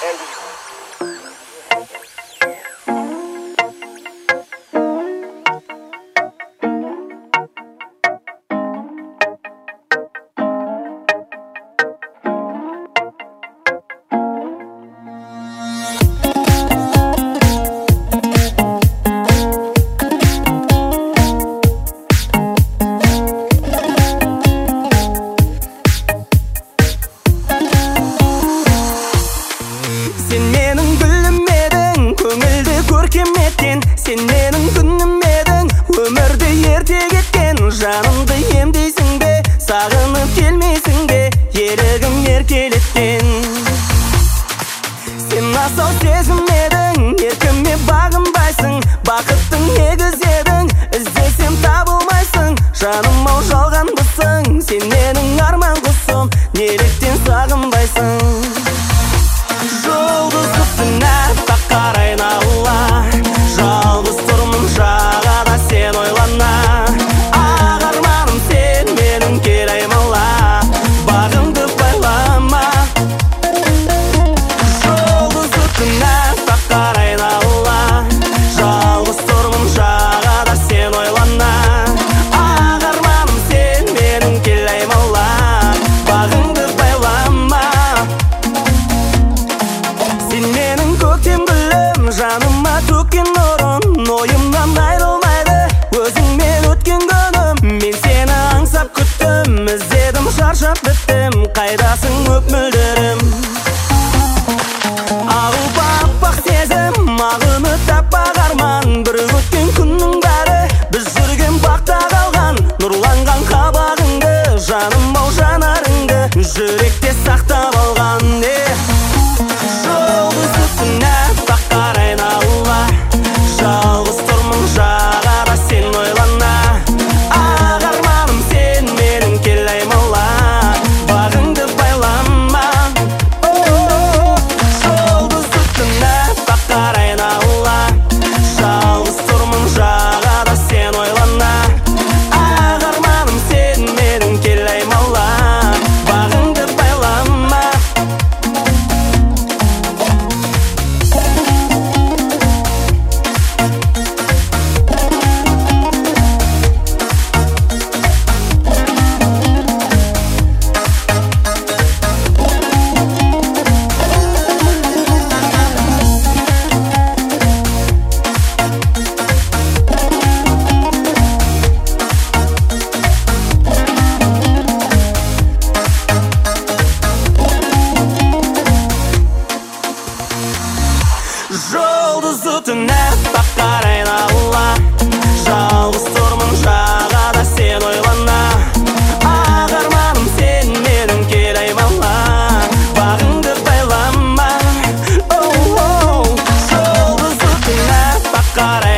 Сен менің күнім едің, өмірді ерте кеткен. Жанымды емдейсің бе, сағынып келмейсің бе, ерігім еркелеткен. Сен асау сезім едің, еркіме бағынбайсың. Бақыттың негізі едің, іздесем табылмайсың. Жаным ау жалғанбысың, сен менің арман құсым, неліктен сағынбайсың? Жұлдыз үстіне тақар айнала, жалғыз тұрмын жағада сен ойлана. Ақ арманым сен менің кел аймала, бағымды байлама. Жұлдыз үстіне тақар айнала, жалғыз тұрмын жағада сен ойлана. Ақ арманым сен менің кел аймала, бағымды байлама. Сен менің көктем гүлім, жаныма төккен нұрым, ойымнан айрылмайды өзіңмен өткен күнім. Мен сені аңсап күттім, іздедім шаршап біттім, қайдасың өп мөлдірім. Ағып аппақ сезім, ақ үміт аппақ арман, бір өткен күннің бәрі біз жүрген бақта қалған. Нұрланған қабағыңды, жаным ау жанарыңды, жүректе сақтап алған. Жұлдыз үстіне тақар айнала, жалғыз тұрмын жағада сен ойлана. Ақ арманым сен менің кел аймала, бағыңды байлама. Жұлдыз үстіне тақар айнала, жалғыз тұрмын жағада сен ойлана. Ақ арманым сен менің кел аймала, бағыңды байлама. Жұлдыз үстіне тақар айнала, жалғыз тұрмын жағада сен ойлана. Ақ арманым сен менің кел аймала, бағыңды байлама. Жұлдыз үстіне тақар